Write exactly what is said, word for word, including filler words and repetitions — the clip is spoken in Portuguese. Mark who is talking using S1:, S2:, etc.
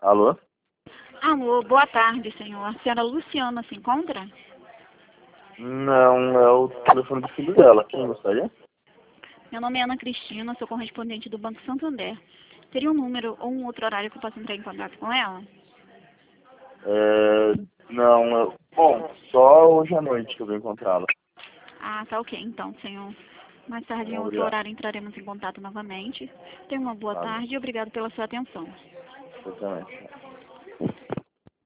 S1: Alô?
S2: Alô, boa tarde, senhor. A senhora Luciana se encontra?
S1: Não, é o telefone do filho dela. Quem gostaria?
S2: Meu nome é Ana Cristina, sou correspondente do Banco Santander. Teria um número ou um outro horário que eu possa entrar em contato com ela?
S1: É, não, é, bom, só hoje à noite que eu vou encontrá-la.
S2: Ah, tá ok, então, senhor. Mais tarde, em
S1: Bom,
S2: outro
S1: obrigado.
S2: horário, entraremos em contato novamente. Tenha uma boa
S1: Tá bom.
S2: tarde e obrigado pela sua atenção.
S1: Você também.